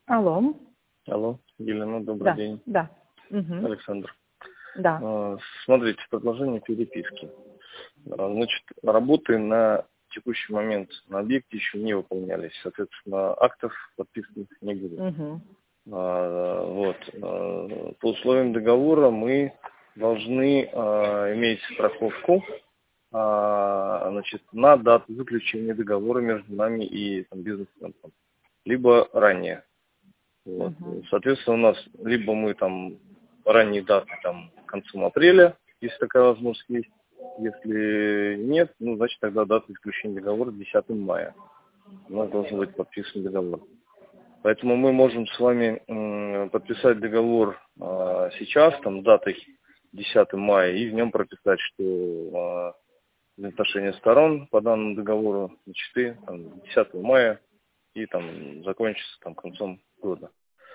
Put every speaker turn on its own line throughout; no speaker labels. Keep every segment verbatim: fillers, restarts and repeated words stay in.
Алло.
Алло, Елена, добрый
Да,
день.
да. Мгм.
Александр.
Да.
А, Смотрите, предложение переписки. А, Значит, работы на текущий момент на объекте еще не выполнялись. Соответственно, актов подписанных не будет.
Мгм.
А, Вот. А, По условиям договора мы должны а, иметь страховку а, значит, на дату заключения договора между нами и там, бизнес-центром, либо ранее. Вот.
Мгм.
Соответственно, у нас либо мы там ранние даты там концом апреля, если такая возможность есть. Если нет, ну, значит, тогда дата заключения договора десятого мая. У нас должен быть подписан договор. Поэтому мы можем с вами м, подписать договор а, сейчас, там, датой десятого мая, и в нем прописать, что а, отношения сторон по данному договору начаты там, десятого мая и там закончится там концом года.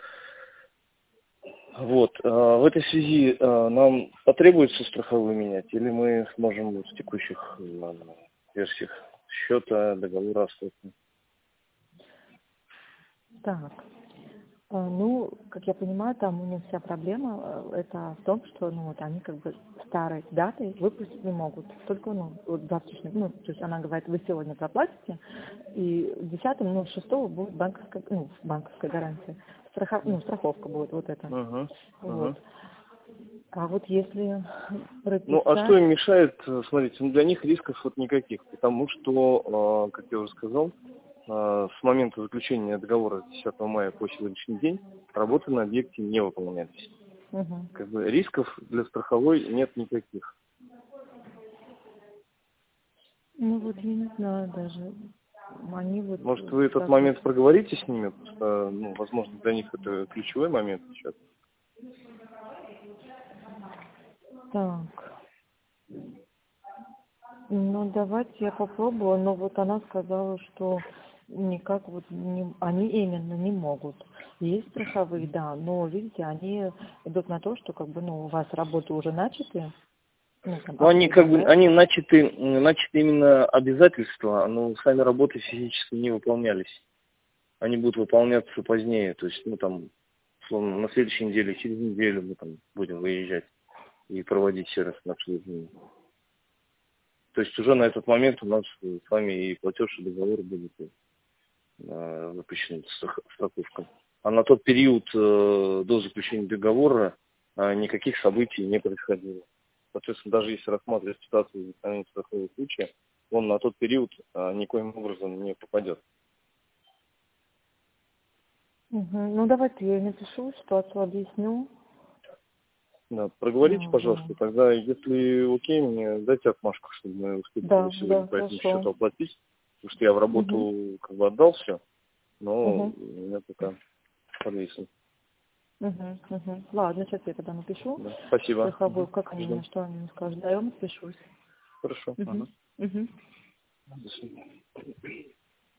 Вот. э, В этой связи э, нам потребуется страховую менять, или мы сможем в текущих э, версиях счета договора остаться?
Так. А, Ну, как я понимаю, там у них вся проблема э, это в том, что ну вот они как бы старой датой выпустить не могут. Только ну вот завтрашний, ну то есть она говорит, вы сегодня проплатите, и десятого, ну шестого будет банковская, ну банковская гарантия, страха, ну страховка будет вот это.
Угу.
Вот.
Угу.
А вот если
Ну, а что
прописать,
им мешает? э, Смотрите, ну, для них рисков вот никаких, потому что, э, как я уже сказал, э, с момента заключения договора с десятого мая по сегодняшний день работы на объекте не выполнялись.
угу.
Как бы рисков для страховой нет никаких.
Ну вот я не знаю даже, они вот
Может, вы этот
так вот.
момент проговорите с ними, потому что, ну, возможно, для них это ключевой момент сейчас.
Так, ну давайте я попробую, но вот она сказала, что никак вот не, они именно не могут. Есть страховые, да, но видите, они идут на то, что как бы ну у вас работы уже начаты, ну там
Ну, они
акты,
как
да,
бы,
да?
они начаты, м, начаты именно обязательства, но сами работы физически не выполнялись. Они будут выполняться позднее, то есть, ну, там, условно, на следующей неделе, через неделю мы там будем выезжать и проводить сервисное обслуживание. То есть уже на этот момент у нас э, с вами и платеж, и договор будет э, запущен страх- страховка. А на тот период э, до заключения договора э, никаких событий не происходило. Соответственно, даже если рассматривать ситуацию выполнения страхового случая, он на тот период э, никоим образом не попадет.
Мгм. Ну давайте я ей напишу, ситуацию объясню.
Да, проговорите,
Ну, вот.
пожалуйста, тогда, если окей, мне дайте отмашку, чтобы мы успели
Да,
сегодня
да,
по этому
хорошо.
счету оплатить, потому что я в
Угу.
работу как бы отдал все, но
Угу.
у меня пока подвисло.
Угу. Угу. Ладно, сейчас я тогда напишу.
Да. Спасибо.
Страховую,
Мгм.
как они мне,
Ждем.
что они мне скажут. Да, я вам напишусь.
Хорошо.
Угу.
Ага.
Угу.
До свидания.